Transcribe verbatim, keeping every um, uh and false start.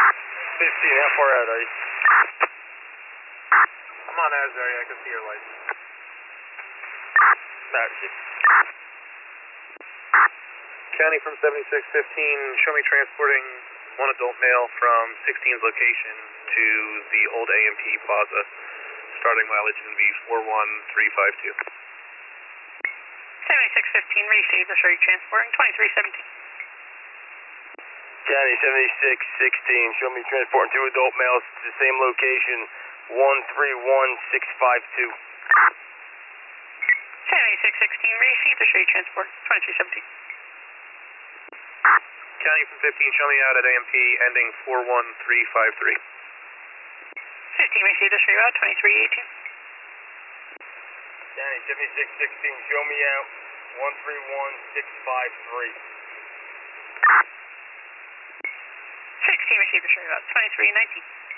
fifteen, how far out are you? I'm on Asbury, I can see your lights. Gotcha. County from seventy-six fifteen, show me transporting one adult male from sixteen's location to the old A M P Plaza. Starting mileage is going to be four one three five two. seventy-six fifteen, received, I'll show you transporting twenty-three seventeen. County seventy-six sixteen, show me transporting two adult males to the same location, one three one six five two. seventy-six sixteen, received, I'll show you transporting twenty-three seventeen. County from fifteen, show me out at A M P ending four one three five three. fifteen, received, I'll show you out twenty-three eighteen. County seventy-six sixteen, show me out, one three one six five three. sixteen, received, I'll show you out twenty-three nineteen.